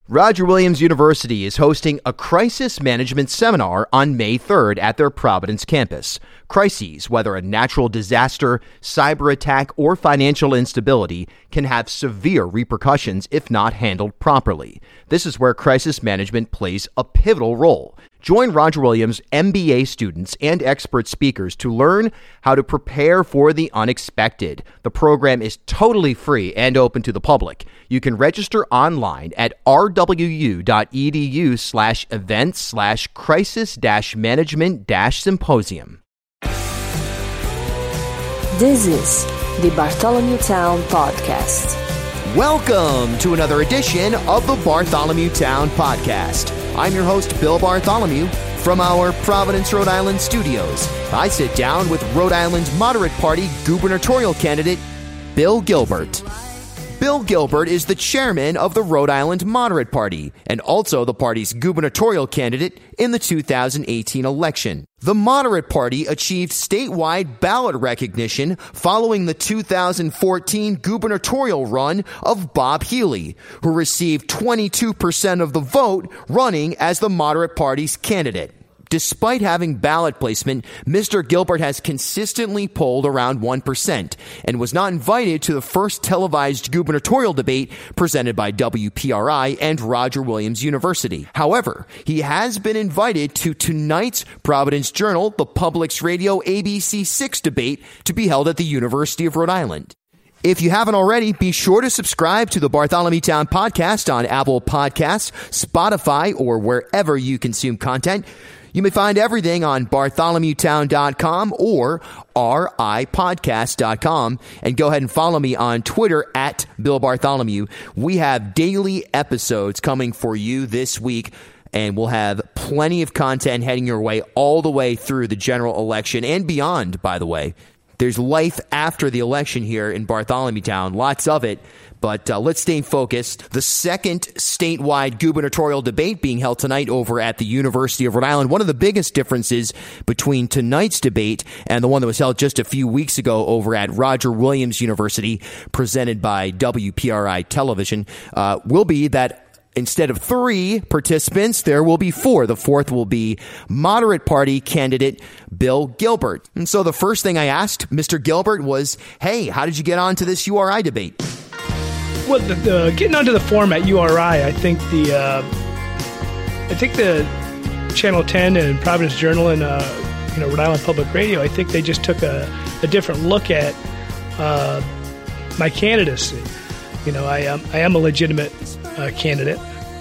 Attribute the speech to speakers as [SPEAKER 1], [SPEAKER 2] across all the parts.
[SPEAKER 1] Roger Williams University is hosting a crisis management seminar on May 3rd at their Providence campus. Crises, whether a natural disaster, cyber attack, or financial instability, can have severe repercussions if not handled properly. This is where crisis management plays a pivotal role. Join Roger Williams MBA students and expert speakers to learn how to prepare for the unexpected. The program is totally free and open to the public. You can register online at rwu.edu/events/crisis-management-symposium.
[SPEAKER 2] This is the Bartholomew Town Podcast.
[SPEAKER 1] Welcome to another edition of the Bartholomew Town Podcast. I'm your host, Bill Bartholomew, from our Providence, Rhode Island studios. I sit down with Rhode Island's moderate party gubernatorial candidate, Bill Gilbert. Bill Gilbert is the chairman of the Rhode Island Moderate Party and also the party's gubernatorial candidate in the 2018 election. The Moderate Party achieved statewide ballot recognition following the 2014 gubernatorial run of Bob Healy, who received 22% of the vote running as the Moderate Party's candidate. Despite having ballot placement, Mr. Gilbert has consistently polled around 1% and was not invited to the first televised gubernatorial debate presented by WPRI and Roger Williams University. However, he has been invited to tonight's Providence Journal, the Public's Radio ABC6 debate to be held at the University of Rhode Island. If you haven't already, be sure to subscribe to the Bartholomew Town Podcast on Apple Podcasts, Spotify, or wherever you consume content. You may find everything on bartholomewtown.com or ripodcast.com, and go ahead and follow me on Twitter at Bill Bartholomew. We have daily episodes coming for you this week, and we'll have plenty of content heading your way all the way through the general election and beyond, by the way. There's life after the election here in Bartholomew Town, lots of it. But let's stay focused. The second statewide gubernatorial debate being held tonight over at the University of Rhode Island. One of the biggest differences between tonight's debate and the one that was held just a few weeks ago over at Roger Williams University, presented by WPRI Television, will be that instead of 3 participants, there will be 4. The fourth will be Moderate Party candidate Bill Gilbert. And so the first thing I asked Mr. Gilbert was, hey, how did you get on to this URI debate?
[SPEAKER 3] Well, getting onto the format URI, I think the Channel 10 and Providence Journal and Rhode Island Public Radio, I think they just took a different look at my candidacy. I am a legitimate candidate.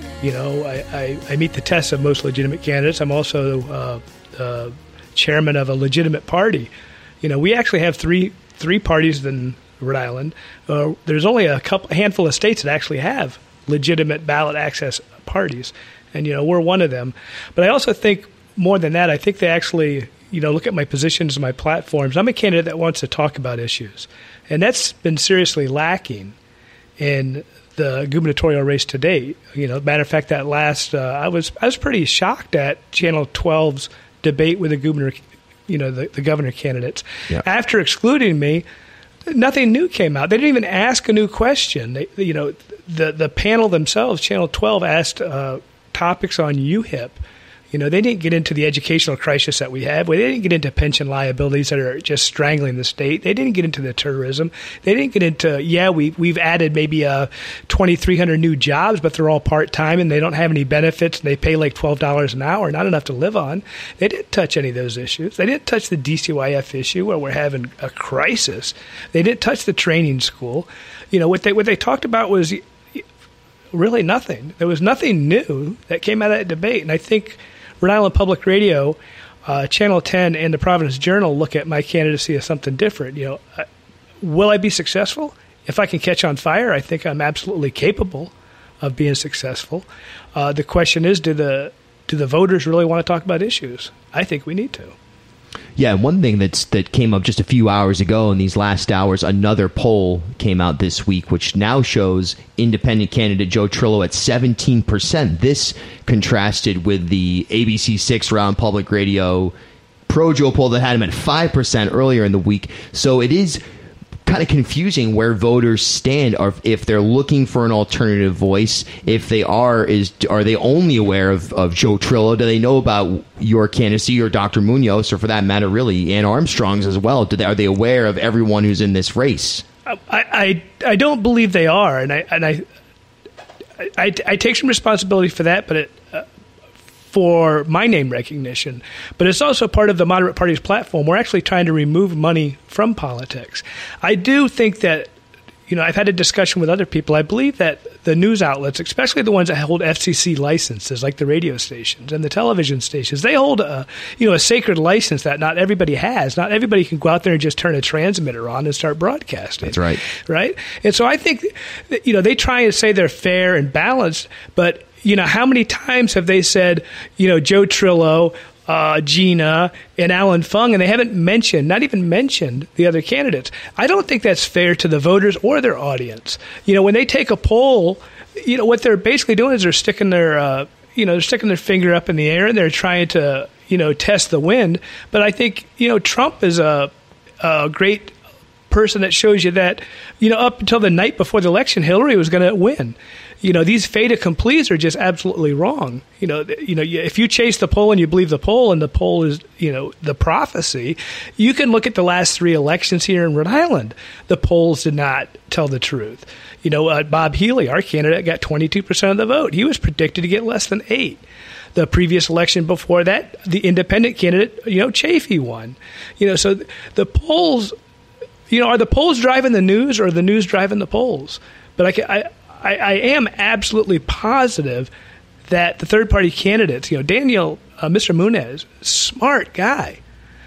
[SPEAKER 3] I meet the tests of most legitimate candidates. I'm also chairman of a legitimate party. We actually have three parties in Rhode Island. There's only a handful of states that actually have legitimate ballot access parties, and we're one of them. But I also think more than that, I think they actually look at my positions and my platforms. I'm a candidate that wants to talk about issues, and that's been seriously lacking in the gubernatorial race to date. Matter of fact, that last I was pretty shocked at Channel 12's debate with the governor, the governor candidates. Yep. After excluding me, nothing new came out. They didn't even ask a new question. The panel themselves, Channel 12, asked topics on UHIP. They didn't get into the educational crisis that we have. They didn't get into pension liabilities that are just strangling the state. They didn't get into the tourism. They didn't get into, we've added maybe 2,300 new jobs, but they're all part-time and they don't have any benefits. And they pay like $12 an hour, not enough to live on. They didn't touch any of those issues. They didn't touch the DCYF issue where we're having a crisis. They didn't touch the training school. What they talked about was really nothing. There was nothing new that came out of that debate. And I think Rhode Island Public Radio, Channel 10, and the Providence Journal look at my candidacy as something different. Will I be successful? If I can catch on fire, I think I'm absolutely capable of being successful. The question is, do the voters really want to talk about issues? I think we need to.
[SPEAKER 1] Yeah, one thing that came up just a few hours ago in these last hours, another poll came out this week, which now shows independent candidate Joe Trillo at 17%. This contrasted with the ABC6 Rhode Island Public Radio pro Joe poll that had him at 5% earlier in the week. So it is kind of confusing where voters stand, or if they're looking for an alternative voice. If they are they only aware of Joe Trillo? Do they know about your candidacy or Dr. Munoz, or for that matter, really Ann Armstrong's as well? Are they aware of everyone who's in this race?
[SPEAKER 3] I don't believe they are, and I take some responsibility for that, but for my name recognition. But it's also part of the moderate party's platform. We're actually trying to remove money from politics. I do think that, I've had a discussion with other people. I believe that the news outlets, especially the ones that hold FCC licenses, like the radio stations and the television stations, they hold a sacred license that not everybody has. Not everybody can go out there and just turn a transmitter on and start broadcasting.
[SPEAKER 1] That's right.
[SPEAKER 3] Right? And so I think that, they try and say they're fair and balanced, but how many times have they said, Joe Trillo, Gina, and Alan Fung, and they haven't not even mentioned the other candidates? I don't think that's fair to the voters or their audience. When they take a poll, what they're basically doing is they're sticking their finger up in the air and they're trying to, test the wind. But I think, Trump is a great person that shows you that, up until the night before the election, Hillary was going to win. These fait accomplis are just absolutely wrong. If you chase the poll and you believe the poll, and the poll is, the prophecy, you can look at the last 3 elections here in Rhode Island. The polls did not tell the truth. Bob Healy, our candidate, got 22% of the vote. He was predicted to get less than 8%. The previous election before that, the independent candidate, Chafee won. So the polls, are the polls driving the news, or the news driving the polls? But I am absolutely positive that the third-party candidates, Daniel, Mr. Munoz, smart guy.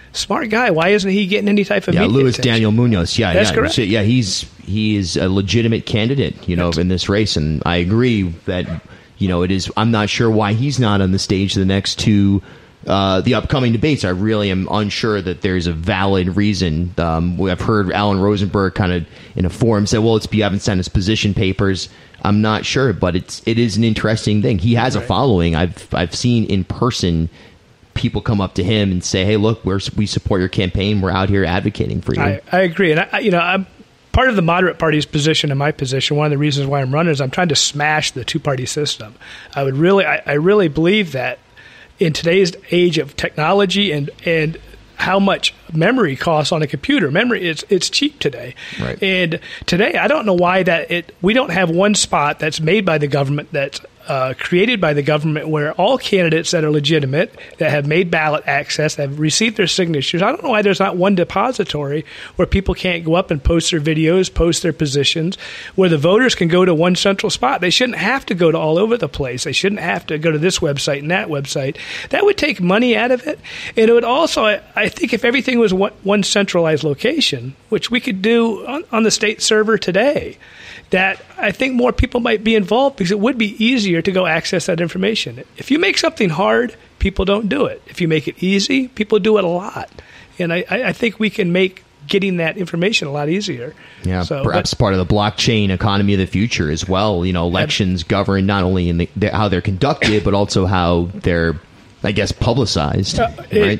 [SPEAKER 3] Why isn't he getting any type of media
[SPEAKER 1] Luis
[SPEAKER 3] attention?
[SPEAKER 1] Daniel Munoz. That's
[SPEAKER 3] correct.
[SPEAKER 1] So, he is a legitimate candidate, in this race, and I agree that it is. I'm not sure why he's not on the stage the next 2. The upcoming debates. I really am unsure that there's a valid reason. I've heard Alan Rosenberg kind of in a forum say, well, you haven't sent us position papers. I'm not sure, but it is an interesting thing. He has a following. I've seen in person people come up to him and say, hey, look, we support your campaign. We're out here advocating for you.
[SPEAKER 3] I agree. And I'm part of the moderate party's position and my position. One of the reasons why I'm running is I'm trying to smash the 2-party system. I really believe that in today's age of technology and how much memory costs on a computer. Memory, it's cheap today.
[SPEAKER 1] Right.
[SPEAKER 3] And today, I don't know why we don't have one spot that's made by the government, that's created by the government, where all candidates that are legitimate, that have made ballot access, have received their signatures. I don't know why there's not one depository where people can't go up and post their videos, post their positions, where the voters can go to one central spot. They shouldn't have to go to all over the place. They shouldn't have to go to this website and that website. That would take money out of it. And it would also, I think, if everything was one centralized location, which we could do on the state server today, that I think more people might be involved, because it would be easier to go access that information. If you make something hard, people don't do it. If you make it easy, people do it a lot. And I think we can make getting that information a lot easier.
[SPEAKER 1] Yeah, perhaps part of the blockchain economy of the future as well. Elections govern not only in how they're conducted, but also how they're, I guess, publicized. Right?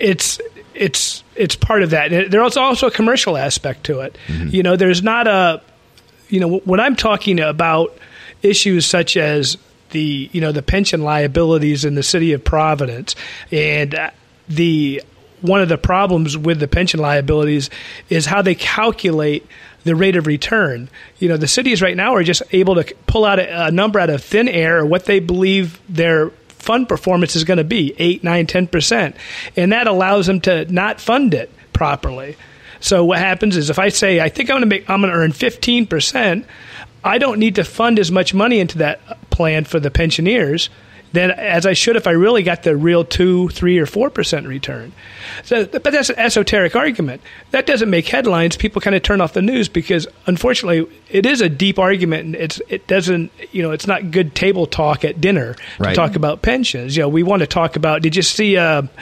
[SPEAKER 3] It's part of that. There's also a commercial aspect to it. Mm-hmm. There's not a... when I'm talking about issues such as the pension liabilities in the city of Providence, and one of the problems with the pension liabilities is how they calculate the rate of return. The cities right now are just able to pull out a number out of thin air, or what they believe their fund performance is going to be, 8, 9, 10%. And that allows them to not fund it properly. So what happens is, if I say, I think I'm going to earn 15%, I don't need to fund as much money into that plan for the pensioners than as I should if I really got the real 2, 3, or 4% return. But that's an esoteric argument. That doesn't make headlines. People kind of turn off the news, because unfortunately it is a deep argument, and it doesn't, it's not good table talk at dinner to talk about pensions. We want to talk about, did you see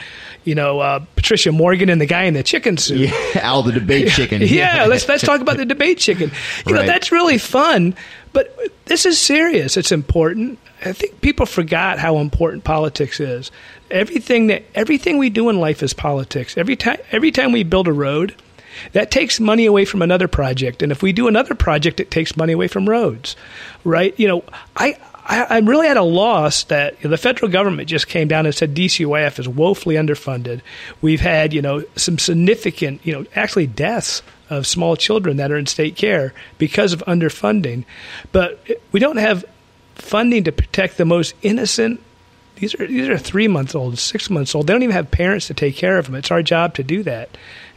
[SPEAKER 3] Patricia Morgan and the guy in the chicken suit?
[SPEAKER 1] Yeah, Al the debate chicken.
[SPEAKER 3] Yeah, let's talk about the debate chicken. That's really fun, but this is serious. It's important. I think people forgot how important politics is. Everything we do in life is politics. Every time we build a road, That takes money away from another project. And if we do another project, it takes money away from roads, right? I'm really at a loss that the federal government just came down and said DCYF is woefully underfunded. We've had, some significant, actually deaths of small children that are in state care because of underfunding. But we don't have funding to protect the most innocent. These are 3-month-olds, 6 months old. They don't even have parents to take care of them. It's our job to do that.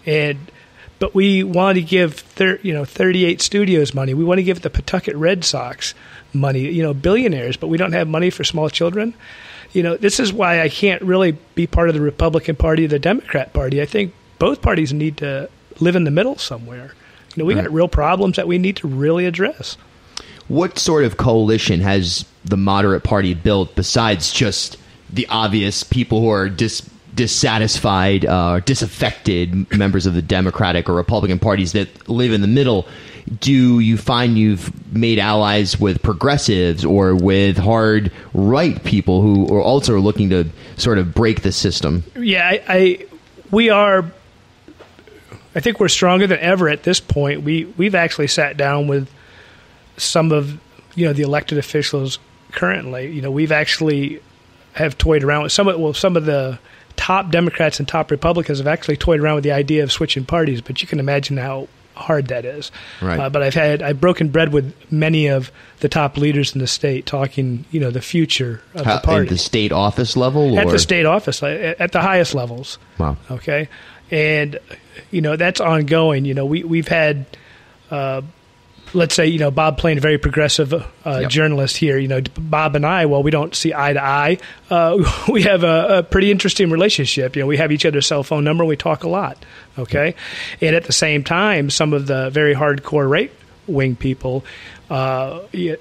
[SPEAKER 3] But we want to give 38 Studios money. We want to give the Pawtucket Red Sox money, billionaires, but we don't have money for small children. This is why I can't really be part of the Republican Party or the Democrat Party. I think both parties need to live in the middle somewhere. We got real problems that we need to really address.
[SPEAKER 1] What sort of coalition has the moderate party built besides just the obvious people who are dissatisfied, disaffected members of the Democratic or Republican parties that live in the middle? Do you find you've made allies with progressives or with hard right people who are also looking to sort of break the system?
[SPEAKER 3] Yeah, we are. I think we're stronger than ever at this point. We've actually sat down with some of the elected officials currently. We've actually have toyed around with some of the top Democrats and top Republicans have actually toyed around with the idea of switching parties, but you can imagine how hard that is.
[SPEAKER 1] Right.
[SPEAKER 3] But I've broken bread with many of the top leaders in the state talking, the future of the party.
[SPEAKER 1] At the state office level?
[SPEAKER 3] At the state office, at the highest levels.
[SPEAKER 1] Wow.
[SPEAKER 3] Okay. And, that's ongoing. We've had, let's say, Bob Plain, a very progressive journalist here. Bob and I, while we don't see eye to eye, we have a pretty interesting relationship. We have each other's cell phone number. And we talk a lot. Okay. And at the same time, some of the very hardcore right-wing people, I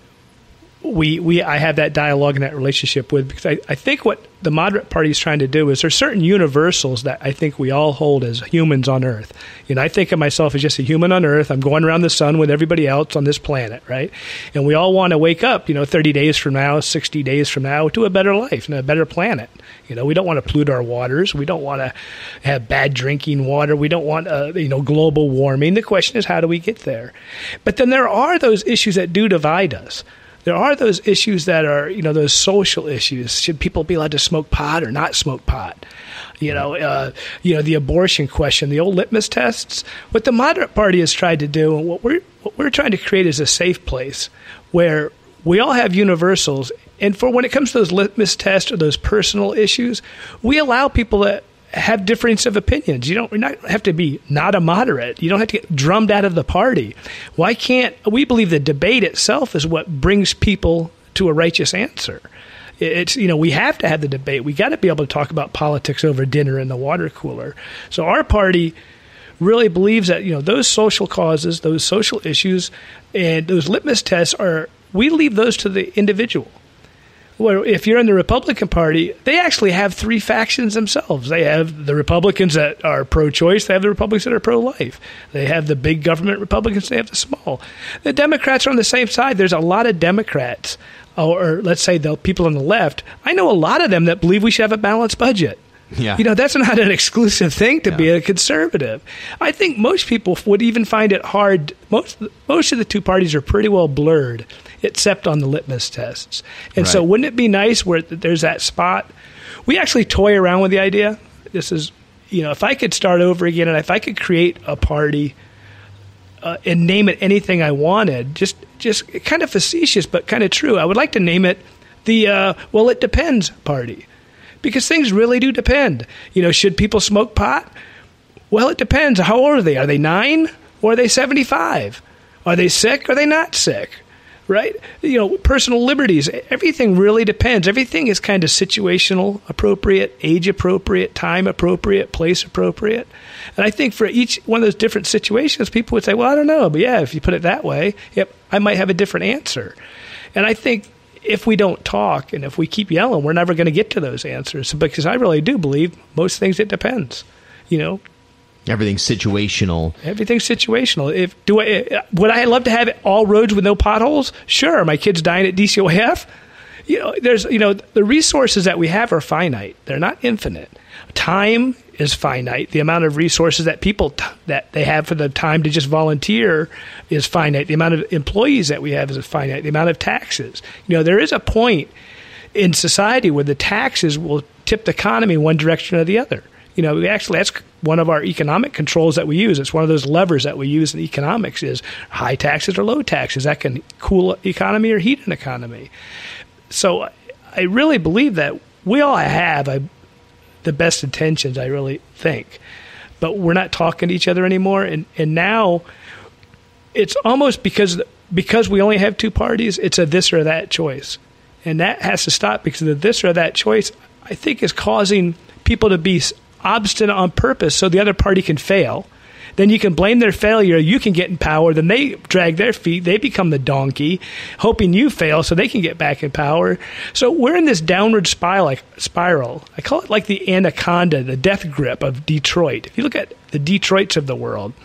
[SPEAKER 3] have that dialogue and that relationship with, because I think what the moderate party is trying to do is there's certain universals that I think we all hold as humans on Earth. I think of myself as just a human on Earth. I'm going around the sun with everybody else on this planet, right? And we all want to wake up, 30 days from now, 60 days from now, to a better life and a better planet. We don't want to pollute our waters. We don't want to have bad drinking water. We don't want, global warming. The question is, how do we get there? But then there are those issues that do divide us. There are those issues that are, those social issues. Should people be allowed to smoke pot or not smoke pot? The abortion question, the old litmus tests. What the moderate party has tried to do, and what we're trying to create is a safe place where we all have universals. And for when it comes to those litmus tests or those personal issues, we allow people that have difference of opinions. You don't have to be not a moderate. You don't have to get drummed out of the party. Why can't we believe the debate itself is what brings people to a righteous answer? It's we have to have the debate. We got to be able to talk about politics over dinner in the water cooler. So our party really believes that those social causes, those social issues, and those litmus tests we leave those to the individual. Well, if you're in the Republican Party, they actually have 3 factions themselves. They have the Republicans that are pro-choice. They have the Republicans that are pro-life. They have the big government Republicans. They have the small. The Democrats are on the same side. There's a lot of Democrats, or let's say the people on the left. I know a lot of them that believe we should have a balanced budget.
[SPEAKER 1] Yeah.
[SPEAKER 3] That's not an exclusive thing to be a conservative. I think most people would even find it hard. Most of the two parties are pretty well blurred, except on the litmus tests. And so wouldn't it be nice where there's that spot? We actually toy around with the idea. This is, if I could start over again and if I could create a party and name it anything I wanted, just kind of facetious but kind of true, I would like to name it the well, it depends party. Because things really do depend. Should people smoke pot? Well, it depends. How old are they? Are they 9 or are they 75? Are they sick or are they not sick? Right? Personal liberties. Everything really depends. Everything is kind of situational appropriate, age appropriate, time appropriate, place appropriate. And I think for each one of those different situations, people would say, well, I don't know. But yeah, if you put it that way, I might have a different answer. And I think if we don't talk and if we keep yelling, we're never going to get to those answers, because I really do believe most things it depends.
[SPEAKER 1] Everything's situational.
[SPEAKER 3] Everything's situational. Would I love to have all roads with no potholes? Sure. My kid's dying at DCOF. there's, the resources that we have are finite. They're not infinite. Time is finite. The amount of resources that people that they have for the time to just volunteer is finite. The amount of employees that we have is finite. The amount of taxes. There is a point in society where the taxes will tip the economy one direction or the other. That's one of our economic controls that we use. It's one of those levers that we use in economics is high taxes or low taxes. That can cool economy or heat an economy. So I really believe that we all have the best intentions, I really think. But we're not talking to each other anymore. And now it's almost because we only have two parties, it's a this or that choice. And that has to stop because the this or that choice, I think, is causing people to be obstinate on purpose so the other party can fail. Then you can blame their failure. You can get in power. Then they drag their feet. They become the donkey, hoping you fail so they can get back in power. So we're in this downward spiral. I call it like the anaconda, the death grip of Detroit. If you look at the Detroits of the world,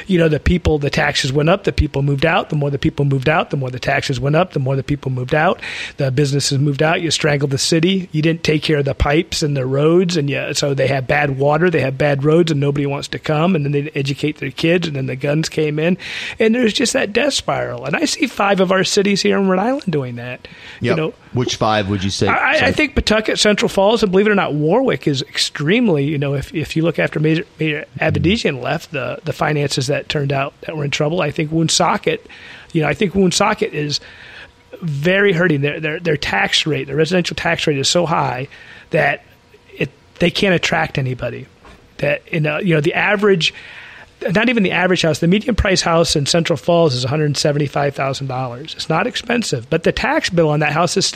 [SPEAKER 3] the taxes went up, the people moved out. The more the people moved out, the more the taxes went up, the more the people moved out. The businesses moved out. You strangled the city. You didn't take care of the pipes and the roads, so they have bad water, they have bad roads, and nobody wants to come. And then they educate their kids, and then the guns came in, and there's just that death spiral. And I see 5 of our cities here in Rhode Island doing that.
[SPEAKER 1] Yep. Which 5 would you say?
[SPEAKER 3] I think Pawtucket, Central Falls, and believe it or not, Warwick is extremely. If you look after Mayor Abedizian left, the finances that turned out that were in trouble. I think Woonsocket, Woonsocket is very hurting. Their tax rate, their residential tax rate, is so high that they can't attract anybody. That the average. Not even the average house. The median price house in Central Falls is $175,000. It's not expensive, but the tax bill on that house is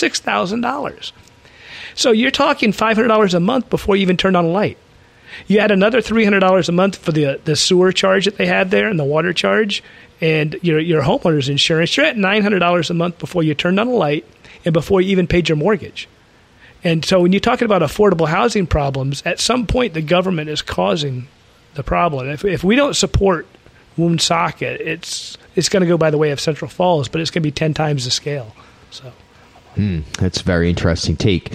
[SPEAKER 3] $6,000. So you're talking $500 a month before you even turn on a light. You add another $300 a month for the sewer charge that they have there and the water charge and your homeowner's insurance. You're at $900 a month before you turned on a light and before you even paid your mortgage. And so when you're talking about affordable housing problems, at some point the government is causing the problem. If we don't support Woonsocket, it's going to go by the way of Central Falls, but it's going to be 10 times the scale. So
[SPEAKER 1] that's a very interesting take.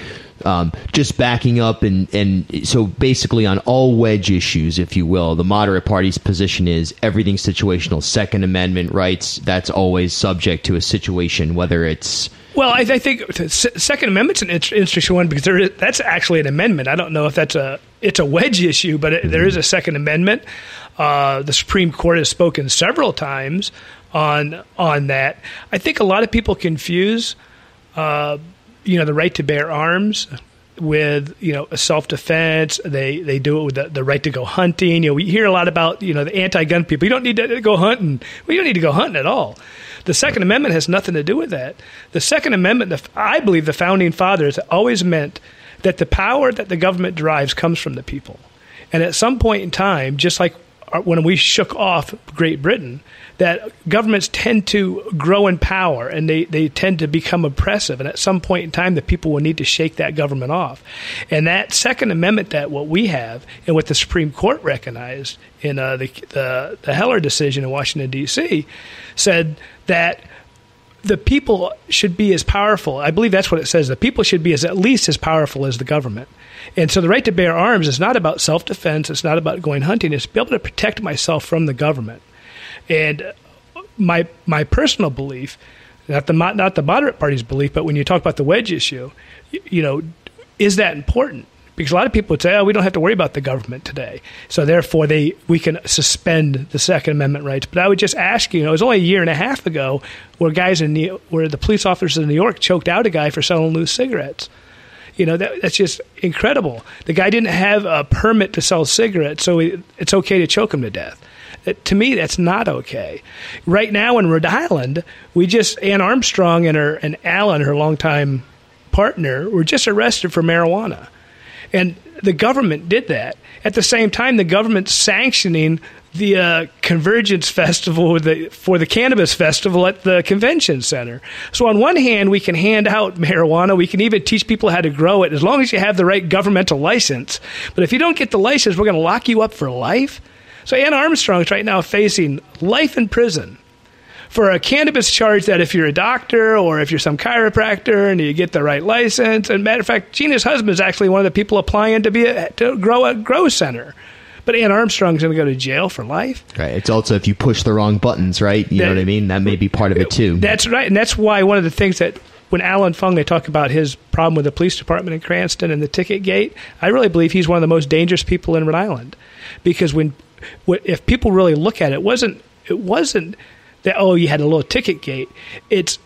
[SPEAKER 1] Just backing up, and so basically on all wedge issues, if you will, the moderate party's position is everything's situational. Second Amendment rights, that's always subject to a situation, whether it's...
[SPEAKER 3] Well, I think the Second Amendment's an interesting one because that's actually an amendment. I don't know if it's a wedge issue, but there is a Second Amendment. The Supreme Court has spoken several times on that. I think a lot of people confuse, the right to bear arms with, a self-defense. They do it with the right to go hunting. We hear a lot about, the anti-gun people. You don't need to go hunting. Well, you don't need to go hunting at all. The Second Amendment has nothing to do with that. The Second Amendment, I believe the Founding Fathers always meant that the power that the government derives comes from the people. And at some point in time, just like when we shook off Great Britain, that governments tend to grow in power and they tend to become oppressive. And at some point in time, the people will need to shake that government off. And that Second Amendment, that what we have and what the Supreme Court recognized in the Heller decision in Washington, D.C., said that the people should be as powerful. I believe that's what it says. The people should be at least as powerful as the government. And so the right to bear arms is not about self-defense. It's not about going hunting. It's to be able to protect myself from the government. And my personal belief, not the moderate party's belief, but when you talk about the wedge issue, is that important? Because a lot of people would say, we don't have to worry about the government today. So therefore, we can suspend the Second Amendment rights. But I would just ask you, it was only a year and a half ago where the police officers in New York choked out a guy for selling loose cigarettes. That's just incredible. The guy didn't have a permit to sell cigarettes, so it's okay to choke him to death. To me, that's not okay. Right now in Rhode Island, Ann Armstrong and Alan, her longtime partner, were just arrested for marijuana. And the government did that. At the same time, the government's sanctioning the Convergence Festival for the Cannabis Festival at the Convention Center. So on one hand, we can hand out marijuana. We can even teach people how to grow it as long as you have the right governmental license. But if you don't get the license, we're going to lock you up for life. So Ann Armstrong is right now facing life in prison for a cannabis charge that if you're a doctor or if you're some chiropractor and you get the right license, and matter of fact, Gina's husband is actually one of the people applying to grow a grow center. But Ann Armstrong's going to go to jail for life.
[SPEAKER 1] Right. It's also if you push the wrong buttons, right? You know what I mean? That may be part of it too.
[SPEAKER 3] That's right. And that's why one of the things that when Alan Fung, they talk about his problem with the police department in Cranston and the ticket gate, I really believe he's one of the most dangerous people in Rhode Island. Because if people really look at it, it wasn't that, oh, you had a little ticket gate. It's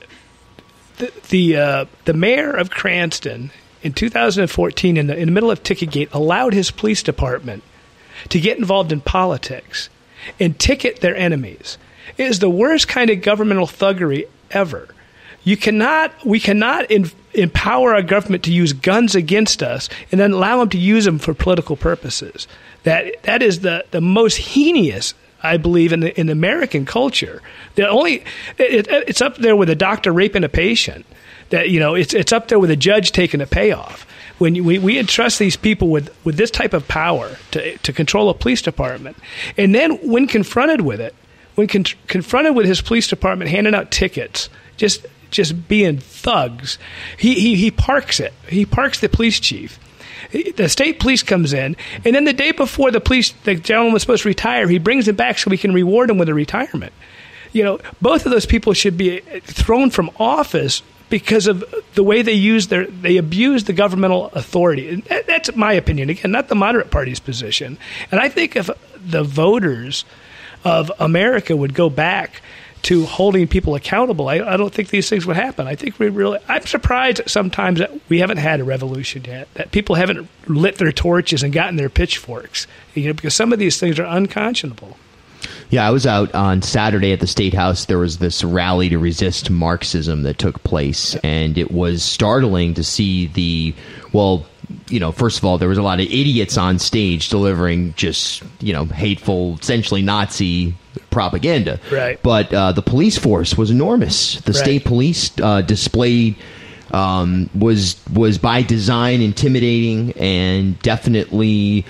[SPEAKER 3] the mayor of Cranston in 2014 in the middle of ticket gate allowed his police department to get involved in politics and ticket their enemies. It is the worst kind of governmental thuggery ever. We cannot empower our government to use guns against us and then allow them to use them for political purposes. That is the most heinous, I believe, in American culture. It's up there with a doctor raping a patient. It's up there with a judge taking a payoff. When we entrust these people with this type of power to control a police department, and then when confronted with it, confronted with his police department handing out tickets, just being thugs, he parks it. He parks the police chief. The state police comes in, and then the day before the gentleman was supposed to retire, he brings him back so we can reward him with a retirement. Both of those people should be thrown from office because of the way they abuse the governmental authority. And that's my opinion. Again, not the moderate party's position. And I think if the voters of America would go back to holding people accountable, I don't think these things would happen. I think I'm surprised sometimes that we haven't had a revolution yet, that people haven't lit their torches and gotten their pitchforks, because some of these things are unconscionable.
[SPEAKER 1] Yeah, I was out on Saturday at the State House. There was this rally to resist Marxism that took place, and it was startling to see first of all, there was a lot of idiots on stage delivering just, hateful, essentially Nazi propaganda.
[SPEAKER 3] Right.
[SPEAKER 1] But the police force was enormous. The state police displayed was by design intimidating and definitely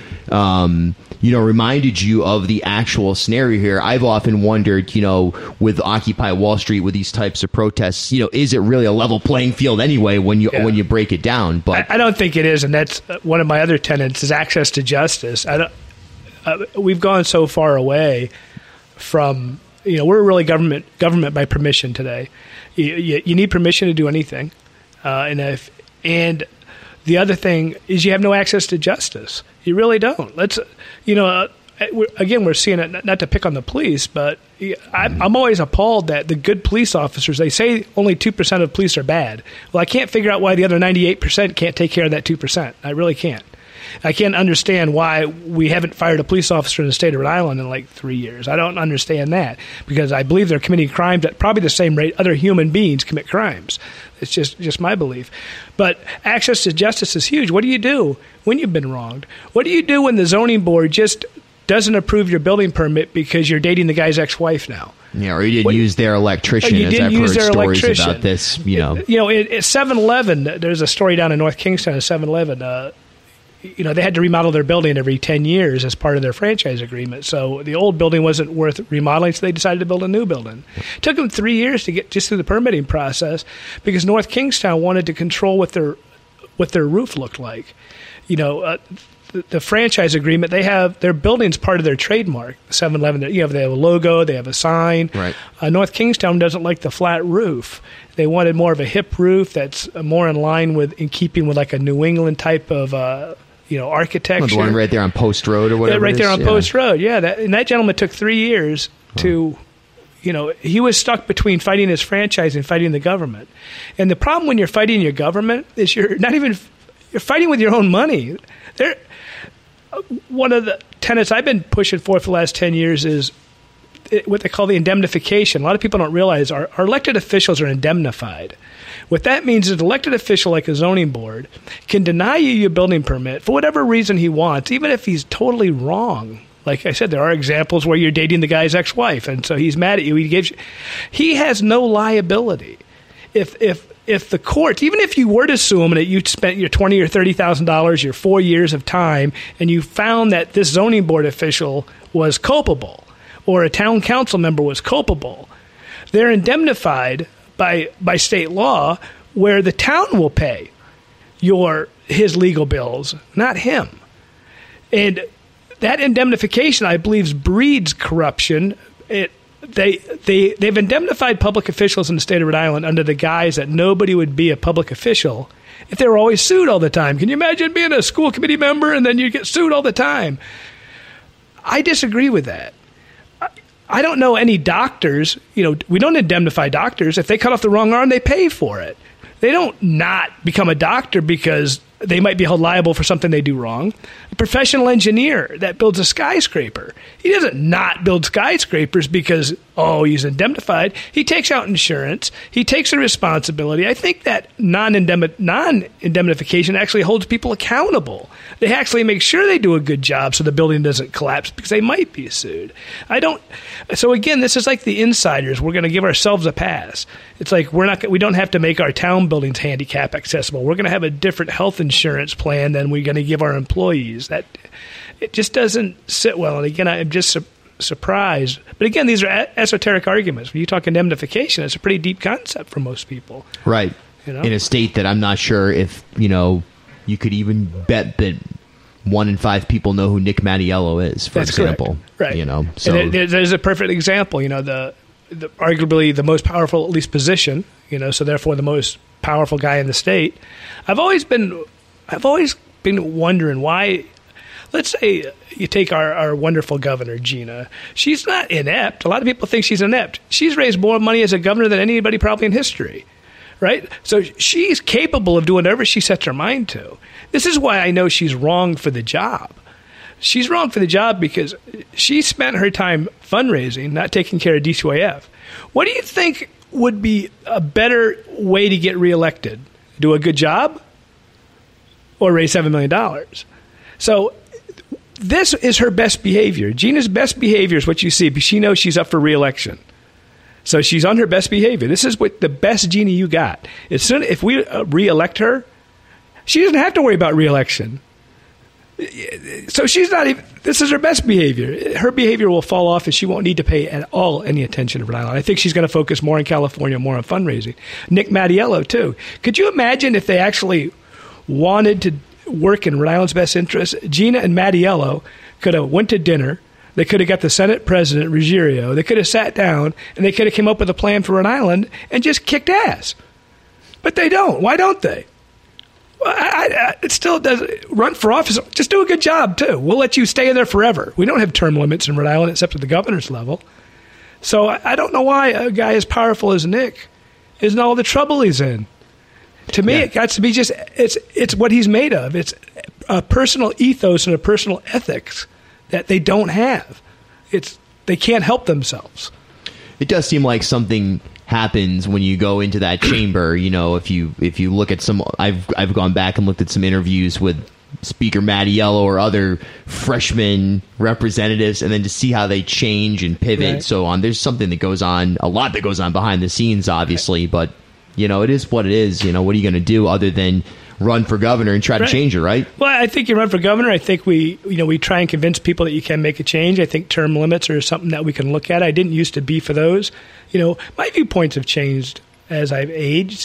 [SPEAKER 1] reminded you of the actual scenario here. I've often wondered, with Occupy Wall Street, with these types of protests, is it really a level playing field anyway when you break it down? But
[SPEAKER 3] I don't think it is, and that's one of my other tenets is access to justice. We've gone so far away from, we're really government by permission today. You need permission to do anything, and the other thing is you have no access to justice. You really don't. Again, we're seeing it, not to pick on the police, but I'm always appalled that the good police officers, they say only 2% of police are bad. Well, I can't figure out why the other 98% can't take care of that 2%. I really can't. I can't understand why we haven't fired a police officer in the state of Rhode Island in like 3 years. I don't understand that, because I believe they're committing crimes at probably the same rate other human beings commit crimes. It's just my belief. But access to justice is huge. What do you do when you've been wronged? What do you do when the zoning board just doesn't approve your building permit because you're dating the guy's ex-wife now?
[SPEAKER 1] Yeah, or you didn't use their electrician, as I've heard stories about this. At
[SPEAKER 3] 7-Eleven, there's a story down in North Kingston at 7-Eleven. They had to remodel their building every 10 years as part of their franchise agreement. So the old building wasn't worth remodeling, so they decided to build a new building. It took them 3 years to get just through the permitting process because North Kingstown wanted to control what their roof looked like. The franchise agreement, they have their building's part of their trademark. 7-Eleven, they have a logo, they have a sign.
[SPEAKER 1] Right.
[SPEAKER 3] North Kingstown doesn't like the flat roof. They wanted more of a hip roof that's more in keeping with like a New England type of architecture.
[SPEAKER 1] The one right there on Post Road or whatever.
[SPEAKER 3] Right there on Post Road, yeah. That gentleman took 3 years to, he was stuck between fighting his franchise and fighting the government. And the problem when you're fighting your government is you're fighting with your own money. One of the tenets I've been pushing for the last 10 years is what they call the indemnification. A lot of people don't realize our elected officials are indemnified. What that means is an elected official like a zoning board can deny you your building permit for whatever reason he wants, even if he's totally wrong. Like I said, there are examples where you're dating the guy's ex-wife, and so he's mad at you. He has no liability. If the court, even if you were to sue him and you spent your $20,000 or $30,000, your 4 years of time, and you found that this zoning board official was culpable or a town council member was culpable, they're indemnified by state law, where the town will pay his legal bills, not him. And that indemnification, I believe, breeds corruption. They've indemnified public officials in the state of Rhode Island under the guise that nobody would be a public official if they were always sued all the time. Can you imagine being a school committee member and then you get sued all the time? I disagree with that. I don't know any doctors. We don't indemnify doctors. If they cut off the wrong arm, they pay for it. They don't not become a doctor because they might be held liable for something they do wrong. A professional engineer that builds a skyscraper, he doesn't not build skyscrapers because, he's indemnified. He takes out insurance. He takes the responsibility. I think that non-indemnification actually holds people accountable. They actually make sure they do a good job so the building doesn't collapse because they might be sued. So again, this is like the insiders. We're going to give ourselves a pass. It's like we don't have to make our town buildings handicap accessible. We're going to have a different health insurance plan than we're going to give our employees. That it just doesn't sit well. And again, I'm just surprised. But again, these are esoteric arguments. When you talk indemnification, it's a pretty deep concept for most people.
[SPEAKER 1] Right. In a state that I'm not sure if, you could even bet that 1 in 5 people know who Nick Mattiello is, for example.
[SPEAKER 3] Correct. Right.
[SPEAKER 1] So
[SPEAKER 3] and there's a perfect example. The arguably the most powerful, at least position, so therefore the most powerful guy in the state. I've always been wondering why. Let's say you take our wonderful governor, Gina. She's not inept. A lot of people think she's inept. She's raised more money as a governor than anybody probably in history, right? So she's capable of doing whatever she sets her mind to. This is why I know she's wrong for the job. She's wrong for the job because she spent her time fundraising, not taking care of DCYF. What do you think would be a better way to get reelected? Do a good job or raise $7 million? So this is her best behavior. Gina's best behavior is what you see because she knows she's up for reelection. So she's on her best behavior. This is what the best Gina you got. If we reelect her, she doesn't have to worry about reelection. So she's not even, this is her best behavior. Her behavior will fall off and she won't need to pay at all any attention to Rhode Island. I think she's going to focus more on California, more on fundraising. Nick Mattiello, too. Could you imagine if they actually wanted to work in Rhode Island's best interest? Gina and Mattiello could have went to dinner. They could have got the Senate President, Ruggiero. They could have sat down and they could have come up with a plan for Rhode Island and just kicked ass. But they don't. Why don't they? It still does. Run for office. Just do a good job, too. We'll let you stay in there forever. We don't have term limits in Rhode Island except at the governor's level. So I don't know why a guy as powerful as Nick is in all the trouble he's in. To me, it got to be just, it's what he's made of. It's a personal ethos and a personal ethics that they don't have. They can't help themselves.
[SPEAKER 1] It does seem like something happens when you go into that chamber. If you look at I've gone back and looked at some interviews with Speaker Mattiello or other freshman representatives, and then to see how they change and pivot and so on. There's something that goes on, a lot that goes on behind the scenes, obviously, but it is what it is. What are you going to do other than run for governor and try to change it, right? Well,
[SPEAKER 3] I think you run for governor. I think we try and convince people that you can make a change. I think term limits are something that we can look at. I didn't used to be for those. My viewpoints have changed as I've aged.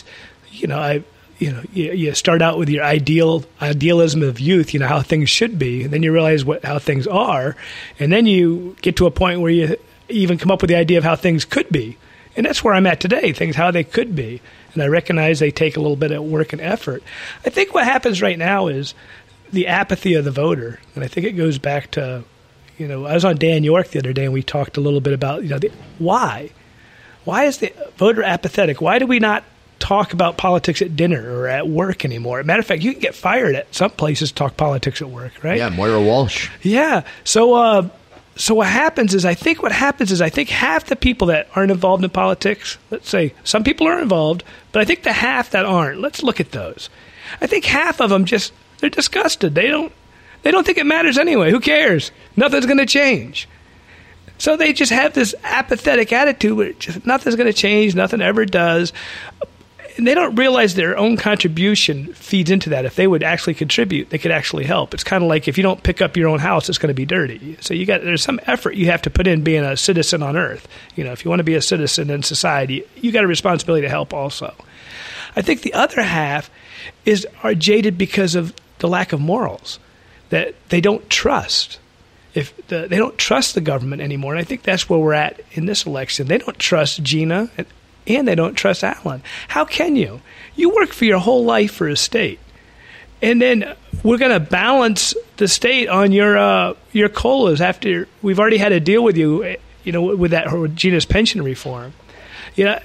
[SPEAKER 3] You start out with your idealism of youth, how things should be, and then you realize how things are, and then you get to a point where you even come up with the idea of how things could be. And that's where I'm at today, how they could be. And I recognize they take a little bit of work and effort. I think what happens right now is the apathy of the voter. And I think it goes back to, I was on Dan York the other day and we talked a little bit about, why? Why is the voter apathetic? Why do we not talk about politics at dinner or at work anymore? As a matter of fact, you can get fired at some places to talk politics at work, right?
[SPEAKER 1] Yeah, Moira Walsh.
[SPEAKER 3] Yeah. So what happens is, I think half the people that aren't involved in politics, let's say some people are involved, but I think the half that aren't, let's look at those. I think half of them they're disgusted. They don't think it matters anyway. Who cares? Nothing's going to change. So they just have this apathetic attitude where nothing's going to change, nothing ever does. they don't realize their own contribution feeds into that. If they would actually contribute, they could actually help. It's kind of like if you don't pick up your own house, it's going to be dirty. So there's some effort you have to put in being a citizen on Earth. If you want to be a citizen in society, you got a responsibility to help also. I think the other half are jaded because of the lack of morals, that they don't trust. They don't trust the government anymore, and I think that's where we're at in this election. They don't trust Gina, and they don't trust Alan. How can you? You work for your whole life for a state, and then we're going to balance the state on your COLAs after we've already had a deal with you, with Gina's pension reform. Like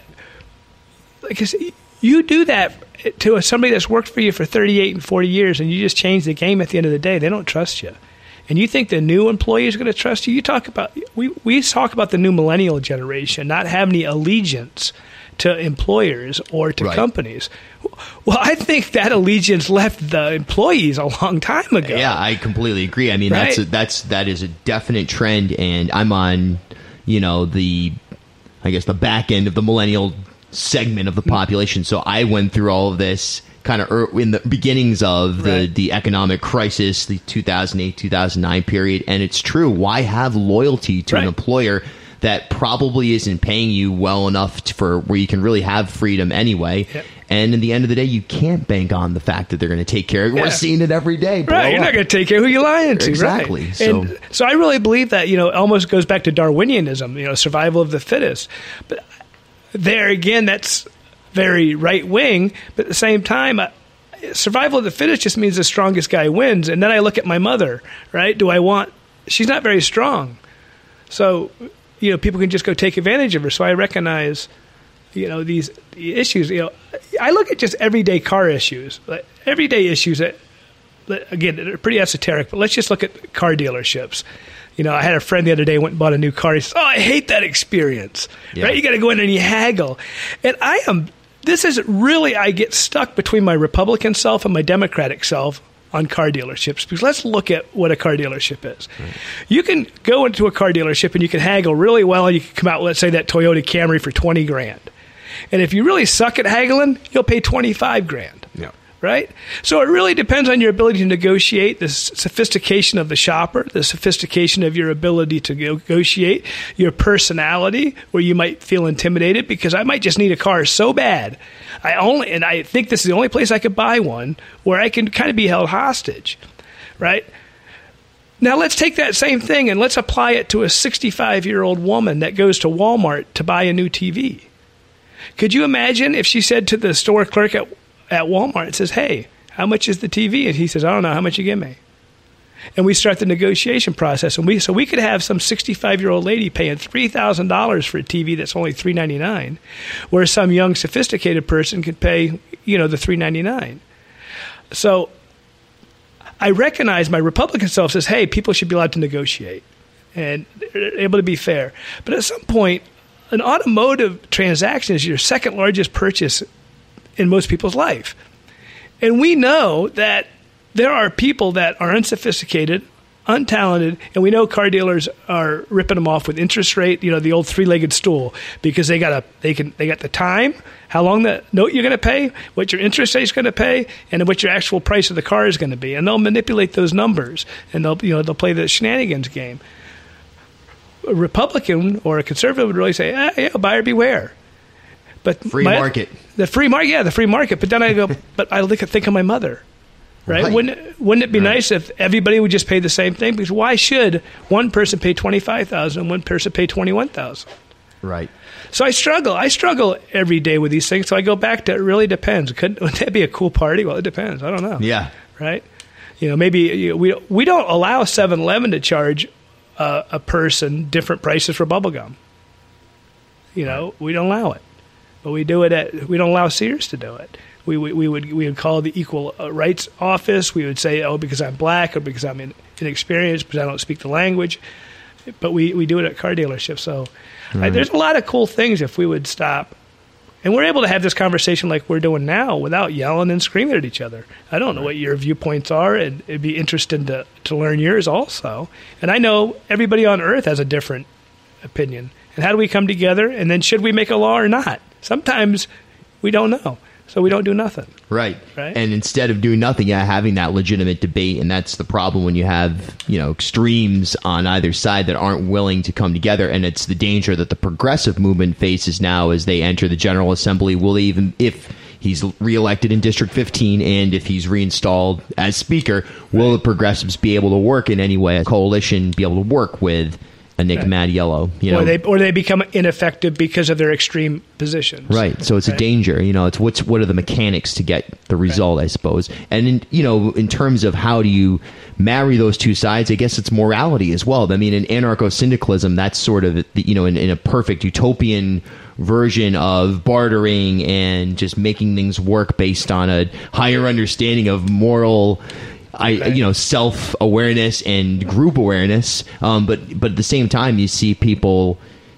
[SPEAKER 3] I said, you do that to somebody that's worked for you for 38 and 40 years, and you just change the game at the end of the day. They don't trust you. And you think the new employee is going to trust you? We talk about the new millennial generation not having any allegiance to employers or to companies. Well, I think that allegiance left the employees a long time ago.
[SPEAKER 1] Yeah, I completely agree. I mean, that is a definite trend, and I'm on, the back end of the millennial segment of the population. So I went through all of this kind of in the beginnings of the economic crisis, the 2008, 2009 period. And it's true. Why have loyalty to an employer that probably isn't paying you well enough for where you can really have freedom anyway? Yep. And in the end of the day, you can't bank on the fact that they're going to take care of you. Yeah. We're seeing it every day.
[SPEAKER 3] Right. You're not going to take care of who you're lying to.
[SPEAKER 1] Exactly.
[SPEAKER 3] Right. So I really believe that, almost goes back to Darwinianism, survival of the fittest. But there again, that's very right wing, but at the same time, survival of the fittest just means the strongest guy wins. And then I look at my mother, right? She's not very strong. So, people can just go take advantage of her. So I recognize, these issues. I look at just everyday car issues, everyday issues that, again, they're pretty esoteric, but let's just look at car dealerships. I had a friend the other day went and bought a new car. He says, I hate that experience, right? You got to go in there and you haggle. And I get stuck between my Republican self and my Democratic self on car dealerships, because let's look at what a car dealership is. Right. You can go into a car dealership and you can haggle really well, and you can come out with, let's say, that Toyota Camry for $20,000. And if you really suck at haggling, you'll pay $25,000. Yeah. Right? So it really depends on your ability to negotiate, the sophistication of the shopper, the sophistication of your ability to negotiate, your personality, where you might feel intimidated, because I might just need a car so bad. I think this is the only place I could buy one where I can kind of be held hostage. Right? Now let's take that same thing and let's apply it to a 65-year-old woman that goes to Walmart to buy a new TV. Could you imagine if she said to the store clerk at Walmart, it says, hey, how much is the TV? And he says, I don't know, how much you give me? And we start the negotiation process. And so we could have some 65-year-old lady paying $3,000 for a TV that's only $399, where some young, sophisticated person could pay, the $399. So I recognize my Republican self says, hey, people should be allowed to negotiate and they're able to be fair. But at some point, an automotive transaction is your second largest purchase in most people's life. And we know that there are people that are unsophisticated, untalented, and we know car dealers are ripping them off with interest rate, the old three-legged stool, because they got the time, how long the note you're going to pay, what your interest rate is going to pay, and what your actual price of the car is going to be. And they'll manipulate those numbers, and they'll play the shenanigans game. A Republican or a conservative would really say, buyer beware. But the free market. But then I go, but I think of my mother, right? Wouldn't it be nice if everybody would just pay the same thing? Because why should one person pay $25,000 and one person pay $21,000?
[SPEAKER 1] Right.
[SPEAKER 3] So I struggle every day with these things. So I go back to, it really depends. Would that be a cool party? Well, it depends. I don't know.
[SPEAKER 1] Yeah.
[SPEAKER 3] Right. Maybe we don't allow 7-Eleven to charge a person different prices for bubble gum. We don't allow it. But we don't allow Sears to do it. We would call the Equal Rights Office. We would say, because I'm black or because I'm inexperienced, because I don't speak the language. But we do it at car dealerships. So there's a lot of cool things if we would stop. And we're able to have this conversation like we're doing now without yelling and screaming at each other. I don't know what your viewpoints are, and it'd be interesting to learn yours also. And I know everybody on Earth has a different opinion. And how do we come together? And then should we make a law or not? Sometimes we don't know. So we don't do nothing.
[SPEAKER 1] Right.
[SPEAKER 3] Right.
[SPEAKER 1] And instead of doing nothing, having that legitimate debate. And that's the problem when you have, extremes on either side that aren't willing to come together. And it's the danger that the progressive movement faces now as they enter the General Assembly. Will they even, if he's reelected in District 15 and if he's reinstalled as Speaker, will the progressives be able to work in any way, a coalition be able to work with a Nick Mattiello,
[SPEAKER 3] or they become ineffective because of their extreme positions.
[SPEAKER 1] Right. So it's a danger. It's what are the mechanics to get the result, I suppose. And in terms of how do you marry those two sides, I guess it's morality as well. I mean, in anarcho-syndicalism, that's sort of in a perfect utopian version of bartering and just making things work based on a higher understanding of moral self-awareness and group awareness. But at the same time, you see people,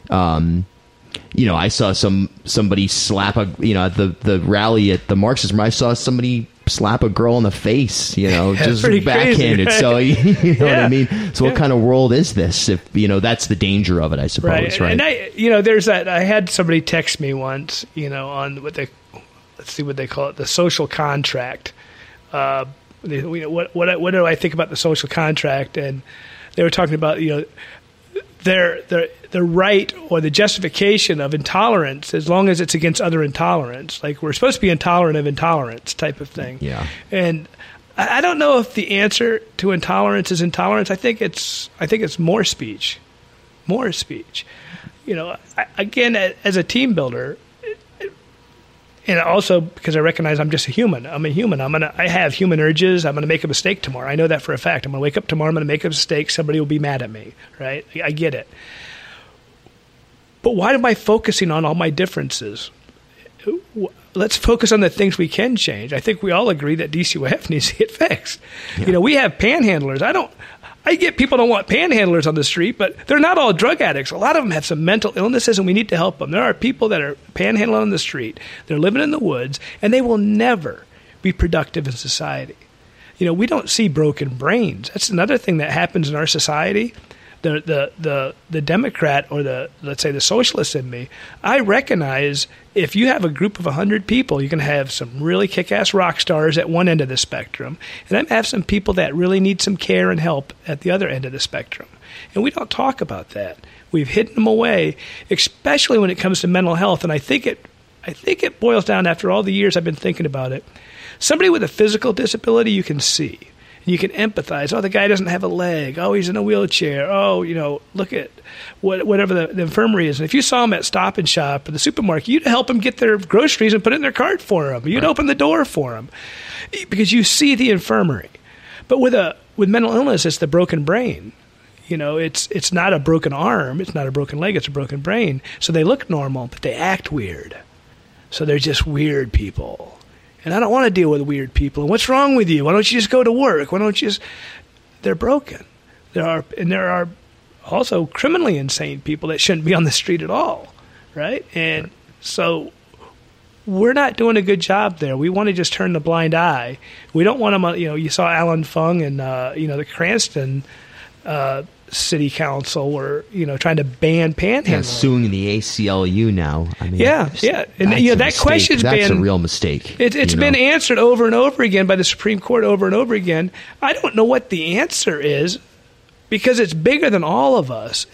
[SPEAKER 1] I saw somebody slap at the rally at the Marxism. I saw somebody slap a girl in the face, just backhanded. Crazy, right? So, what I mean? So what kind of world is this? If, that's the danger of it, I suppose. Right.
[SPEAKER 3] And there's that, I had somebody text me once, on let's see what they call it, the social contract. What do I think about the social contract? And they were talking about the right or the justification of intolerance as long as it's against other intolerance. Like we're supposed to be intolerant of intolerance type of thing. Yeah. And I don't know if the answer to intolerance is intolerance. I think it's more speech, again, as a team builder. And also because I recognize I'm just a human. I'm a human. I have human urges. I'm going to make a mistake tomorrow. I know that for a fact. I'm going to wake up tomorrow. I'm going to make a mistake. Somebody will be mad at me, right? I get it. But why am I focusing on all my differences? Let's focus on the things we can change. I think we all agree that DCUF needs to get fixed. Yeah. We have panhandlers. I get people don't want panhandlers on the street, but they're not all drug addicts. A lot of them have some mental illnesses, and we need to help them. There are people that are panhandling on the street. They're living in the woods, and they will never be productive in society. We don't see broken brains. That's another thing that happens in our society. The Democrat or let's say the socialist in me, I recognize if you have a group of 100 people, you can have some really kick-ass rock stars at one end of the spectrum, and then have some people that really need some care and help at the other end of the spectrum. And we don't talk about that. We've hidden them away, especially when it comes to mental health. And I think it boils down, after all the years I've been thinking about it, somebody with a physical disability you can see. You can empathize. Oh, the guy doesn't have a leg. Oh, he's in a wheelchair. Oh, look at whatever the infirmary is. And if you saw him at Stop and Shop or the supermarket, you'd help them get their groceries and put it in their cart for them. You'd open the door for them because you see the infirmary. But with mental illness, it's the broken brain. It's not a broken arm. It's not a broken leg. It's a broken brain. So they look normal, but they act weird. So they're just weird people. And I don't want to deal with weird people. And what's wrong with you? Why don't you just go to work? Why don't you just... They're broken. There are also criminally insane people that shouldn't be on the street at all, right? And so we're not doing a good job there. We want to just turn the blind eye. We don't want them... you saw Alan Fung and, the Cranston... City Council were, trying to ban panhandling. Yeah,
[SPEAKER 1] suing the ACLU now. I mean,
[SPEAKER 3] yeah. And that question's
[SPEAKER 1] that's a real mistake.
[SPEAKER 3] It's been answered over and over again by the Supreme Court over and over again. I don't know what the answer is because it's bigger than all of us.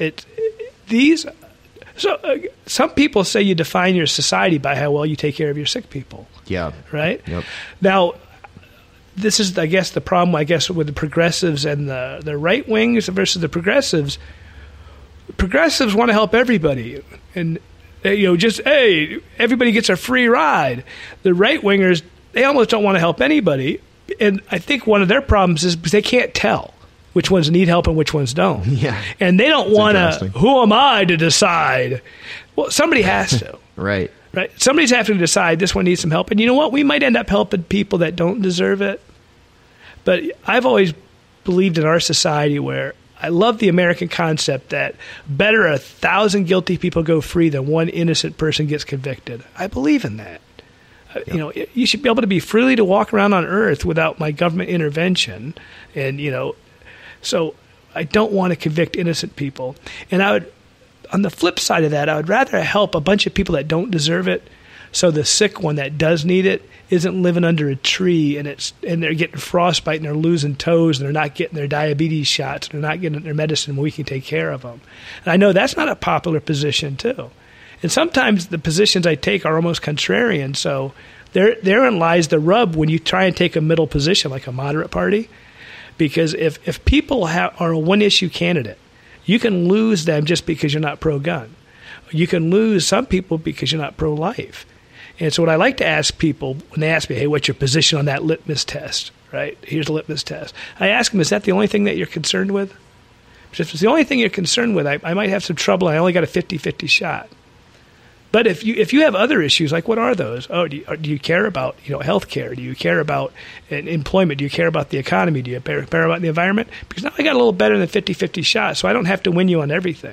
[SPEAKER 3] Some people say you define your society by how well you take care of your sick people. Yeah. Right? Yep. Now, this is, I guess, the problem, with the progressives and the right wings versus the progressives. Progressives want to help everybody. And, everybody gets a free ride. The right wingers, they almost don't want to help anybody. And I think one of their problems is because they can't tell which ones need help and which ones don't. Yeah. And they don't want to, who am I to decide? Well, somebody has to.
[SPEAKER 1] Right.
[SPEAKER 3] Somebody's having to decide this one needs some help. And you know what? We might end up helping people that don't deserve it. But I've always believed in our society where I love the American concept that better 1,000 guilty people go free than one innocent person gets convicted. I believe in that. Yep. You should be able to be freely to walk around on earth without my government intervention. And, so I don't want to convict innocent people. And on the flip side of that, I would rather help a bunch of people that don't deserve it so the sick one that does need it isn't living under a tree and they're getting frostbite and they're losing toes and they're not getting their diabetes shots and they're not getting their medicine when we can take care of them. And I know that's not a popular position too. And sometimes the positions I take are almost contrarian. So therein lies the rub when you try and take a middle position like a moderate party. Because if people are a one-issue candidate, you can lose them just because you're not pro-gun. You can lose some people because you're not pro-life. And so what I like to ask people when they ask me, hey, what's your position on that litmus test, right? Here's the litmus test. I ask them, is that the only thing that you're concerned with? If it's the only thing you're concerned with, I might have some trouble. I only got a 50-50 shot. But if you have other issues, like what are those? Oh, do you care about health care? Do you care about employment? Do you care about the economy? Do you care about the environment? Because now I got a little better than 50-50 shot, so I don't have to win you on everything.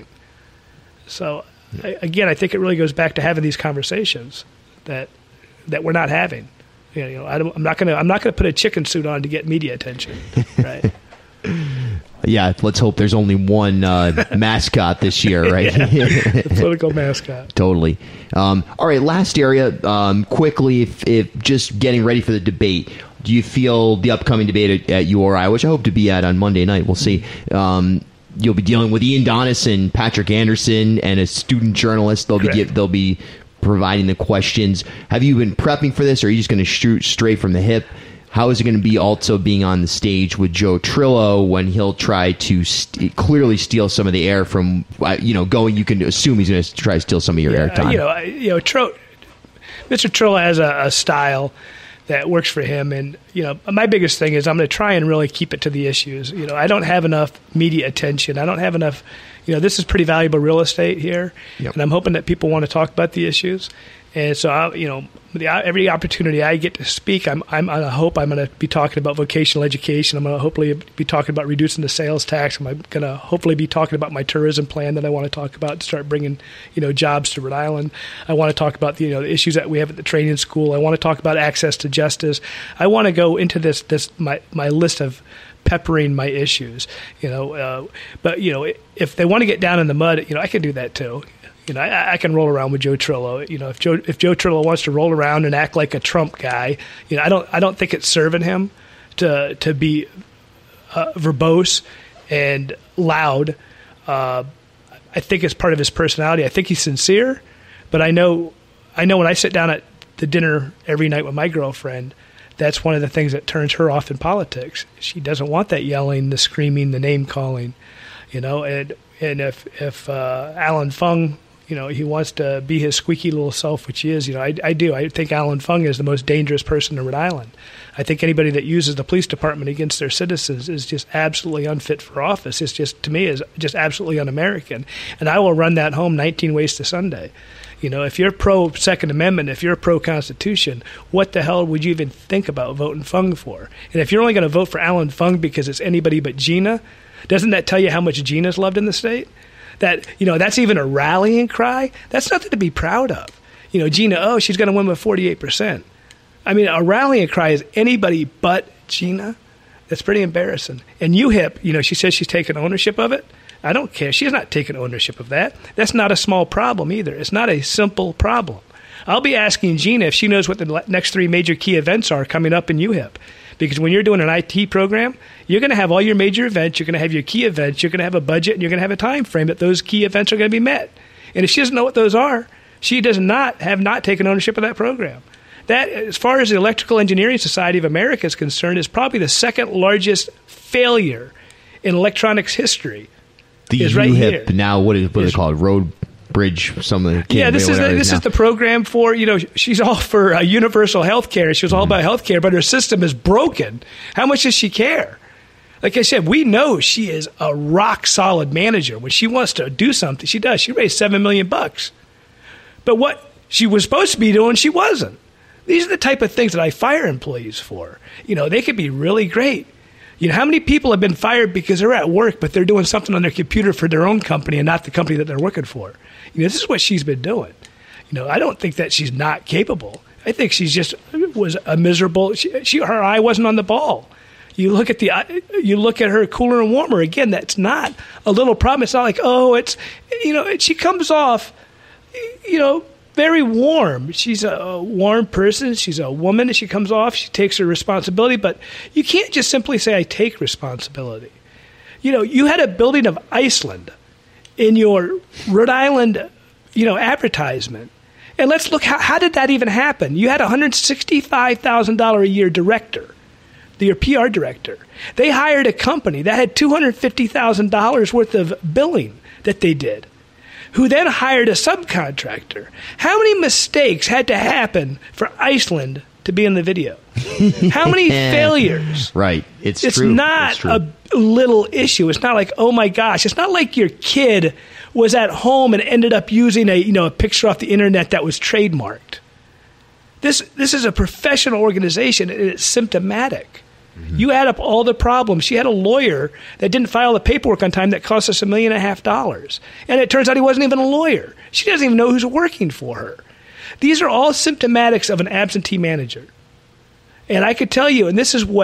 [SPEAKER 3] So, I think it really goes back to having these conversations that we're not having. I'm not gonna put a chicken suit on to get media attention, right?
[SPEAKER 1] Yeah, let's hope there's only one mascot this year, right?
[SPEAKER 3] The political mascot.
[SPEAKER 1] Totally. All right, last area. Quickly, if just getting ready for the debate, do you feel the upcoming debate at URI, which I hope to be at on Monday night, we'll see, you'll be dealing with Ian Donison, Patrick Anderson, and a student journalist. They'll be providing the questions. Have you been prepping for this, or are you just going to shoot straight from the hip? How is it going to be also being on the stage with Joe Trillo when he'll try to clearly steal some of the air from, you can assume he's going to try to steal some of your airtime.
[SPEAKER 3] Mr. Trillo has a style that works for him. And, my biggest thing is I'm going to try and really keep it to the issues. I don't have enough media attention. I don't have enough, this is pretty valuable real estate here. Yep. And I'm hoping that people want to talk about the issues. And so, every opportunity I get to speak, I'm going to be talking about vocational education. I'm going to hopefully be talking about reducing the sales tax. I'm going to hopefully be talking about my tourism plan that I want to talk about to start bringing, jobs to Rhode Island. I want to talk about the issues that we have at the training school. I want to talk about access to justice. I want to go into my list of peppering my issues. But if they want to get down in the mud, I can do that too. I can roll around with Joe Trillo. If Joe Trillo wants to roll around and act like a Trump guy, I don't think it's serving him to be verbose and loud. I think it's part of his personality. I think he's sincere, but I know when I sit down at the dinner every night with my girlfriend, that's one of the things that turns her off in politics. She doesn't want that yelling, the screaming, the name calling, And if Alan Fung, he wants to be his squeaky little self, which he is. I do. I think Alan Fung is the most dangerous person in Rhode Island. I think anybody that uses the police department against their citizens is just absolutely unfit for office. It's just, to me, is just absolutely un-American. And I will run that home 19 ways to Sunday. If you're pro-Second Amendment, if you're pro-Constitution, what the hell would you even think about voting Fung for? And if you're only going to vote for Alan Fung because it's anybody but Gina, doesn't that tell you how much Gina's loved in the state? That, that's even a rallying cry. That's nothing to be proud of. Gina, she's going to win with 48%. I mean, a rallying cry is anybody but Gina. That's pretty embarrassing. And UHIP, she says she's taking ownership of it. I don't care. She's not taking ownership of that. That's not a small problem either. It's not a simple problem. I'll be asking Gina if she knows what the next 3 major key events are coming up in UHIP. Because when you're doing an IT program, you're going to have all your major events, you're going to have your key events, you're going to have a budget, and you're going to have a time frame that those key events are going to be met. And if she doesn't know what those are, she does not have taken ownership of that program. That, as far as the Electrical Engineering Society of America is concerned, is probably the second largest failure in electronics history.
[SPEAKER 1] The
[SPEAKER 3] is
[SPEAKER 1] UHIP,
[SPEAKER 3] right here.
[SPEAKER 1] Now what is it called? Road Bridge, something.
[SPEAKER 3] Yeah, this is the program for, she's all for universal health care. She was all about health care, but her system is broken. How much does she care? Like I said, we know she is a rock-solid manager. When she wants to do something, she does. She raised $7 million. But what she was supposed to be doing, she wasn't. These are the type of things that I fire employees for. They could be really great. How many people have been fired because they're at work, but they're doing something on their computer for their own company and not the company that they're working for? This is what she's been doing. I don't think that she's not capable. I think she's just was a miserable. Her eye wasn't on the ball. You look at her Cooler and Warmer again. That's not a little problem. It's not like it's she comes off, very warm. She's a warm person. She's a woman. She comes off. She takes her responsibility. But you can't just simply say, I take responsibility. You had a building of Iceland in your Rhode Island, advertisement. And let's look, how did that even happen? You had a $165,000 a year director, your PR director. They hired a company that had $250,000 worth of billing that they did, who then hired a subcontractor. How many mistakes had to happen for Iceland to be in the video? How many failures?
[SPEAKER 1] Right. It's true.
[SPEAKER 3] It's not a little issue. It's not like, oh my gosh. It's not like your kid was at home and ended up using a picture off the internet that was trademarked. This is a professional organization, and it's symptomatic. Mm-hmm. You add up all the problems. She had a lawyer that didn't file the paperwork on time that cost us $1.5 million. And it turns out he wasn't even a lawyer. She doesn't even know who's working for her. These are all symptomatics of an absentee manager. And I could tell you, and this is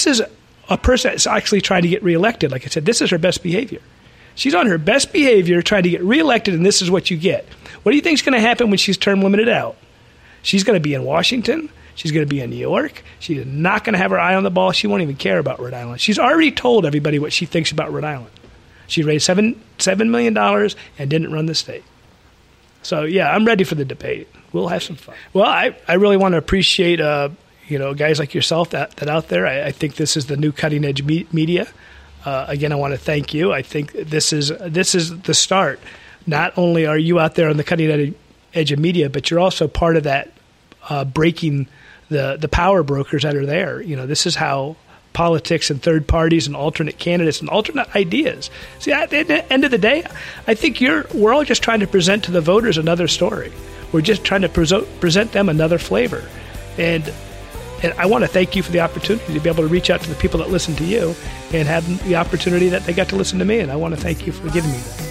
[SPEAKER 3] a person that's actually trying to get reelected. Like I said, this is her best behavior. She's on her best behavior trying to get reelected, and this is what you get. What do you think is going to happen when she's term limited out? She's going to be in Washington. She's going to be in New York. She's not going to have her eye on the ball. She won't even care about Rhode Island. She's already told everybody what she thinks about Rhode Island. She raised $7 million and didn't run the state. So, yeah, I'm ready for the debate. We'll have some fun. Well, I really want to appreciate guys like yourself that out there. I think this is the new cutting edge media. Again, I want to thank you. I think this is the start. Not only are you out there on the cutting edge of media, but you're also part of that breaking the power brokers that are there. This is how politics and third parties and alternate candidates and alternate ideas. See, at the end of the day, I think we're all just trying to present to the voters another story. We're just trying to present them another flavor. And I want to thank you for the opportunity to be able to reach out to the people that listen to you and have the opportunity that they got to listen to me. And I want to thank you for giving me that.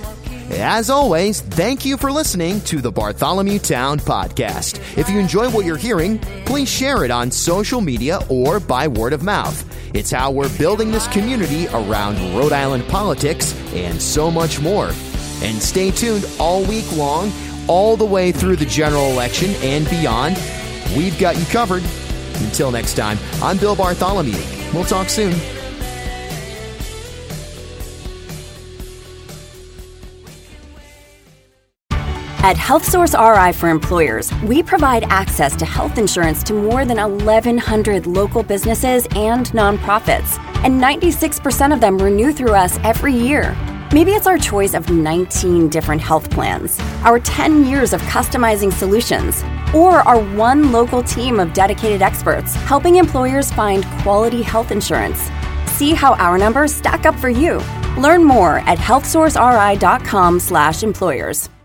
[SPEAKER 1] As always, thank you for listening to the Bartholomew Town Podcast. If you enjoy what you're hearing, please share it on social media or by word of mouth. It's how we're building this community around Rhode Island politics and so much more. And stay tuned all week long, all the way through the general election and beyond. We've got you covered. Until next time, I'm Bill Bartholomew. We'll talk soon.
[SPEAKER 4] At HealthSource RI for Employers, we provide access to health insurance to more than 1,100 local businesses and nonprofits, and 96% of them renew through us every year. Maybe it's our choice of 19 different health plans, our 10 years of customizing solutions, or our one local team of dedicated experts helping employers find quality health insurance. See how our numbers stack up for you. Learn more at healthsourceri.com/employers.